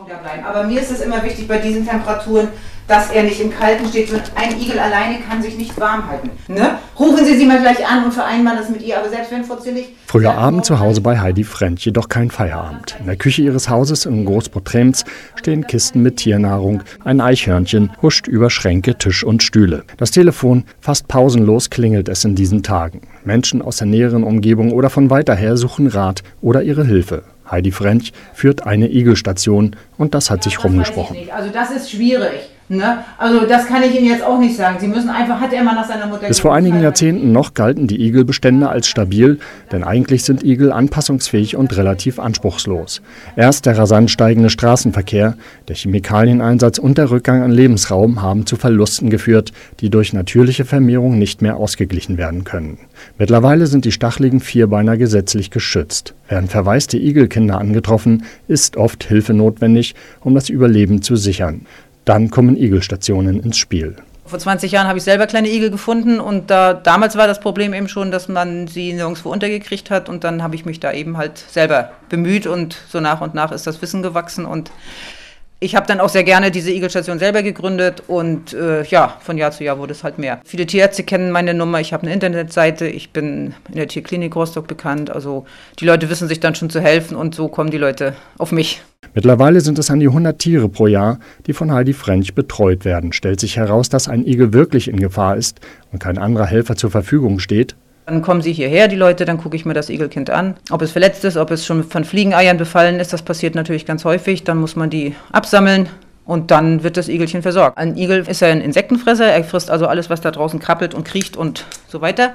da bleiben. Aber mir ist es immer wichtig bei diesen Temperaturen, dass er nicht im Kalten steht. Und ein Igel alleine kann sich nicht warm halten. Ne? Rufen Sie sie mal gleich an und vereinbaren das mit ihr. Aber selbst wenn Frau Zillig... Früher Abend zu Hause bei Heidi French, jedoch kein Feierabend. In der Küche ihres Hauses in Großbotrems stehen Kisten mit Tiernahrung. Ein Eichhörnchen huscht über Schränke, Tisch und Stühle. Das Telefon, fast pausenlos klingelt es in diesen Tagen. Menschen aus der näheren Umgebung oder von weiter her suchen Rat oder ihre Hilfe. Heidi French führt eine Igelstation und das hat sich rumgesprochen. Also das ist schwierig. Ne? Also das kann ich Ihnen jetzt auch nicht sagen. Sie müssen einfach, hat er mal nach seiner Mutter... Bis vor einigen Jahrzehnten noch galten die Igelbestände als stabil, denn eigentlich sind Igel anpassungsfähig und relativ anspruchslos. Erst der rasant steigende Straßenverkehr, der Chemikalieneinsatz und der Rückgang an Lebensraum haben zu Verlusten geführt, die durch natürliche Vermehrung nicht mehr ausgeglichen werden können. Mittlerweile sind die stacheligen Vierbeiner gesetzlich geschützt. Werden verwaiste Igelkinder angetroffen, ist oft Hilfe notwendig, um das Überleben zu sichern. Dann kommen Igelstationen ins Spiel. Vor 20 Jahren habe ich selber kleine Igel gefunden und damals war das Problem eben schon, dass man sie nirgendwo untergekriegt hat und dann habe ich mich da eben halt selber bemüht und so nach und nach ist das Wissen gewachsen und ich habe dann auch sehr gerne diese Igelstation selber gegründet und von Jahr zu Jahr wurde es halt mehr. Viele Tierärzte kennen meine Nummer, ich habe eine Internetseite, ich bin in der Tierklinik Rostock bekannt, also die Leute wissen sich dann schon zu helfen und so kommen die Leute auf mich. Mittlerweile sind es an die 100 Tiere pro Jahr, die von Heidi French betreut werden. Stellt sich heraus, dass ein Igel wirklich in Gefahr ist und kein anderer Helfer zur Verfügung steht. Dann kommen sie hierher, die Leute, dann gucke ich mir das Igelkind an. Ob es verletzt ist, ob es schon von Fliegeneiern befallen ist, das passiert natürlich ganz häufig. Dann muss man die absammeln und dann wird das Igelchen versorgt. Ein Igel ist ja ein Insektenfresser, er frisst also alles, was da draußen krabbelt und kriecht und so weiter.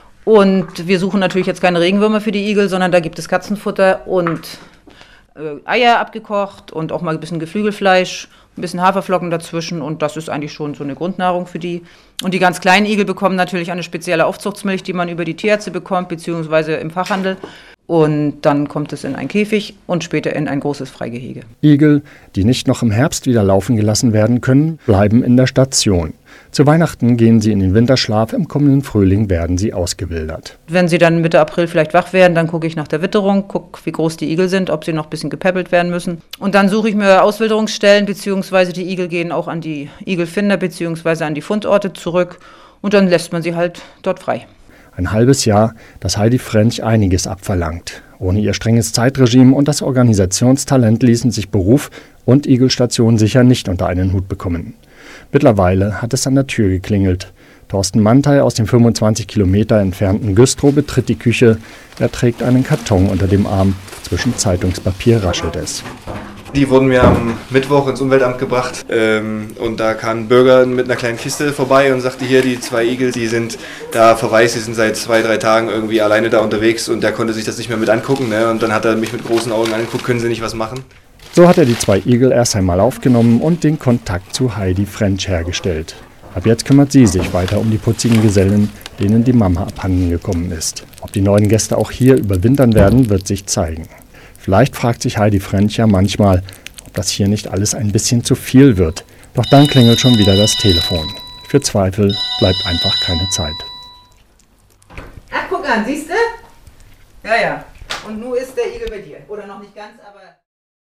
Und wir suchen natürlich jetzt keine Regenwürmer für die Igel, sondern da gibt es Katzenfutter und Eier abgekocht und auch mal ein bisschen Geflügelfleisch, ein bisschen Haferflocken dazwischen und das ist eigentlich schon so eine Grundnahrung für die. Und die ganz kleinen Igel bekommen natürlich eine spezielle Aufzuchtsmilch, die man über die Tierärzte bekommt, beziehungsweise im Fachhandel. Und dann kommt es in einen Käfig und später in ein großes Freigehege. Igel, die nicht noch im Herbst wieder laufen gelassen werden können, bleiben in der Station. Zu Weihnachten gehen sie in den Winterschlaf, im kommenden Frühling werden sie ausgewildert. Wenn sie dann Mitte April vielleicht wach werden, dann gucke ich nach der Witterung, gucke, wie groß die Igel sind, ob sie noch ein bisschen gepäppelt werden müssen. Und dann suche ich mir Auswilderungsstellen, beziehungsweise die Igel gehen auch an die Igelfinder, beziehungsweise an die Fundorte zurück und dann lässt man sie halt dort frei. Ein halbes Jahr, das Heidi French einiges abverlangt. Ohne ihr strenges Zeitregime und das Organisationstalent ließen sich Beruf und Igelstation sicher nicht unter einen Hut bekommen. Mittlerweile hat es an der Tür geklingelt. Thorsten Mantei aus dem 25 Kilometer entfernten Güstrow betritt die Küche. Er trägt einen Karton unter dem Arm. Zwischen Zeitungspapier raschelt es. Die wurden mir am Mittwoch ins Umweltamt gebracht und da kam ein Bürger mit einer kleinen Kiste vorbei und sagte, hier die 2 Igel, die sind da verwaist, die sind seit 2-3 Tagen irgendwie alleine da unterwegs und der konnte sich das nicht mehr mit angucken. Ne? Und dann hat er mich mit großen Augen angeguckt, können Sie nicht was machen? So hat er die 2 Igel erst einmal aufgenommen und den Kontakt zu Heidi French hergestellt. Ab jetzt kümmert sie sich weiter um die putzigen Gesellen, denen die Mama abhanden gekommen ist. Ob die neuen Gäste auch hier überwintern werden, wird sich zeigen. Vielleicht fragt sich Heidi French ja manchmal, ob das hier nicht alles ein bisschen zu viel wird. Doch dann klingelt schon wieder das Telefon. Für Zweifel bleibt einfach keine Zeit. Ach, guck an, siehst du? Ja. Und nun ist der Igel bei dir. Oder noch nicht ganz, aber...